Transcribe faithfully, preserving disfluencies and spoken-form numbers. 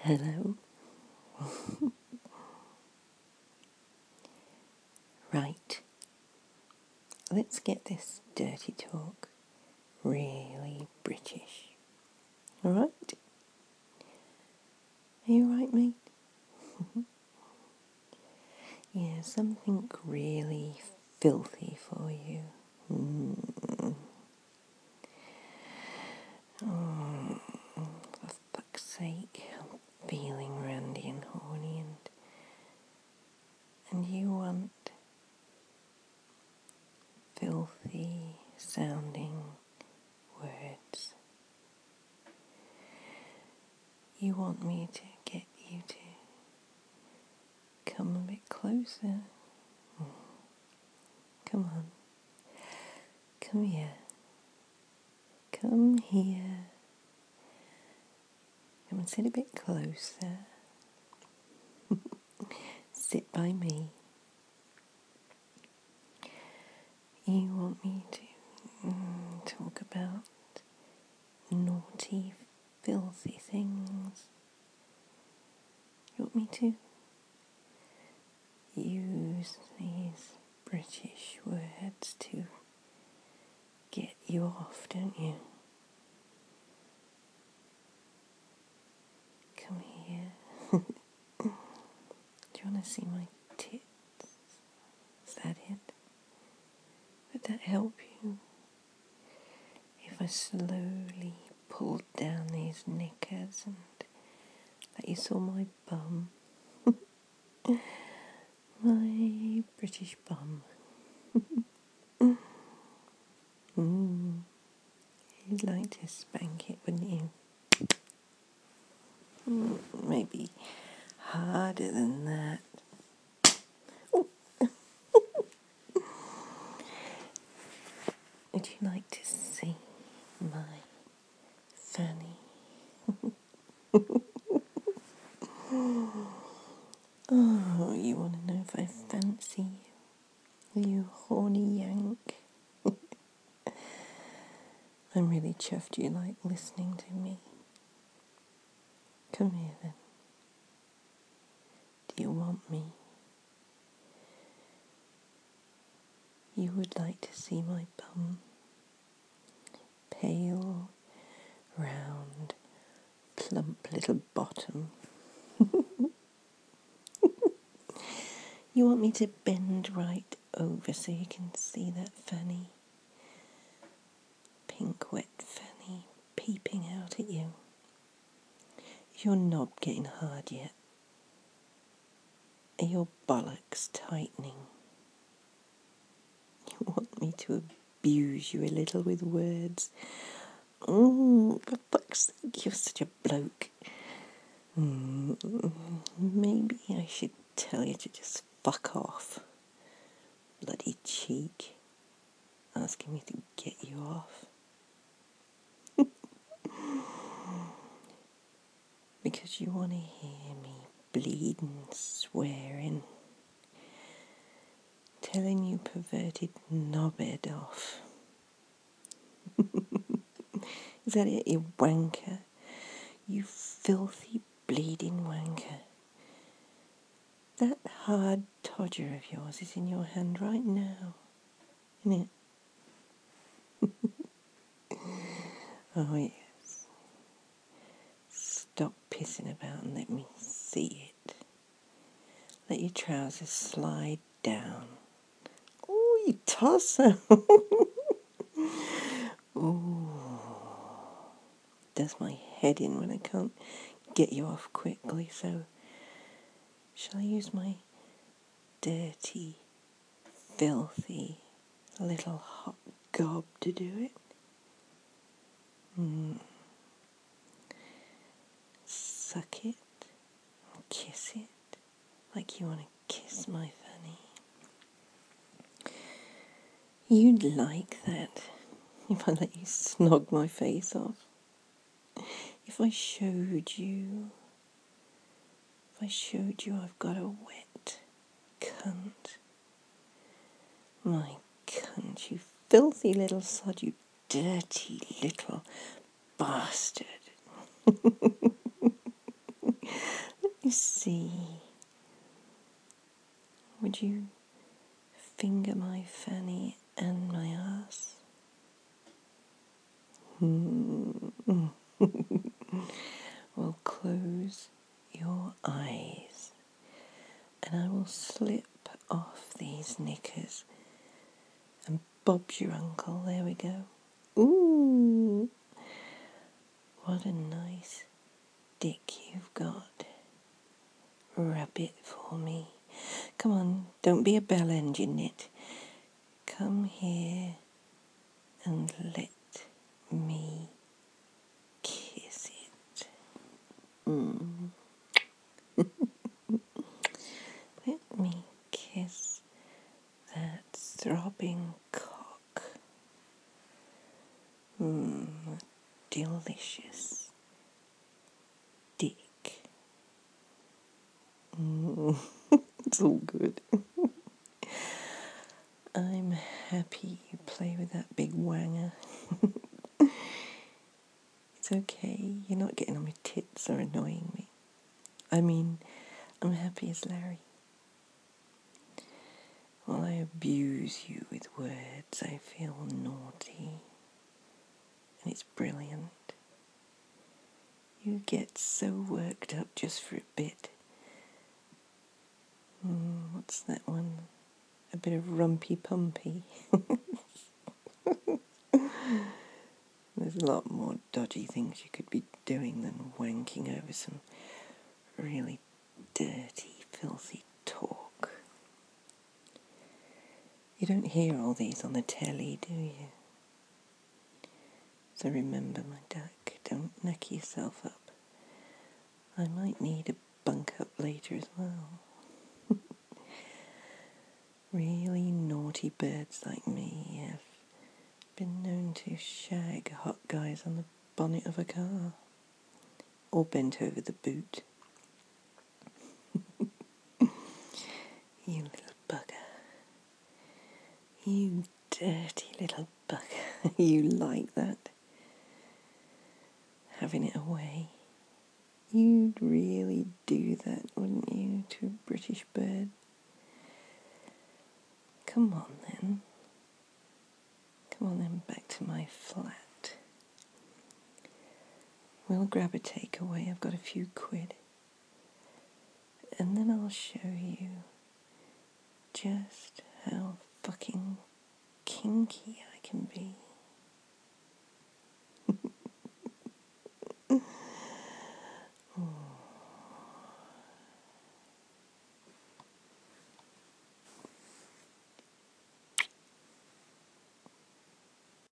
Hello. Right. Let's get this dirty talk really British. Alright? Are you alright, mate? Yeah, something really filthy for you. Mm. Oh, for fuck's sake. I'm feeling randy and horny and, and you want filthy sounding words. You want me to get you to come a bit closer. Come on. Come here. Come here. Come and sit a bit closer. Sit by me. You want me to mm, talk about naughty, filthy things? You want me to use these British words to get you off, don't you? Come here. Do you want to see my tits? Is that it? Would that help you? If I slowly pulled down these knickers and that you saw my bum? My British bum. mm. You'd like to spank it, wouldn't you? Mm, maybe harder than that. Oh. Would you like to see my fanny? Oh, you want to know if I fancy you? You horny yank. I'm really chuffed you like listening to me. Come here then. Do you want me? You would like to see my bum? Pale, round, plump little bottom. You want me to bend right over so you can see that fanny? Pink wet fanny peeping out at you. Is your knob getting hard yet? Are your bollocks tightening? You want me to abuse you a little with words? Oh, for fuck's sake, you're such a bloke. Mm, maybe I should tell you to just fuck off. Bloody cheek. Asking me to get you off. Because you want to hear me bleeding, swearing, telling you perverted knobhead off. Is that it, you wanker? You filthy, bleeding wanker. That hard todger of yours is in your hand right now, isn't it? Oh, yes. Stop pissing about and let me see it. Let your trousers slide down. Oh, you tosser. Ooh. Does my head in when I can't get you off quickly, so shall I use my dirty, filthy little hot gob to do it? Mm. Suck it, kiss it, like you want to kiss my fanny. You'd like that if I let you snog my face off. If I showed you, if I showed you I've got a wet cunt. My cunt, you filthy little sod, you dirty little bastard. me see. Would you finger my fanny and my ass? Hmm. Well, close your eyes and I will slip off these knickers and Bob's your uncle. There we go. Ooh, what a nice dick you've got. Rub it for me. Come on, don't be a bell engine, Knit. Come here and let me kiss it. Mm. Let me kiss that throbbing cock. Mmm, delicious dick. Mm. It's all good. I'm happy you play with that big wanger. It's okay, you're not getting on my tits or annoying me. I mean, I'm happy as Larry. While I abuse you with words, I feel naughty. And it's brilliant. You get so worked up just for a bit. Mm, what's that one? A bit of rumpy pumpy. There's a lot more dodgy things you could be doing than wanking over some really dirty, filthy talk. You don't hear all these on the telly, do you? So remember, my duck, don't neck yourself up. I might need a bunk up later as well. Really naughty birds like me have been known to shag hot guys on the bonnet of a car. Or bent over the boot. You little bugger. You dirty little bugger. You like that? Having it away. You'd really do that, wouldn't you, to a British bird? Come on then. Come on then, back to my flat. We'll grab a takeaway. I've got a few quid. And then I'll show you just how fucking kinky I can be.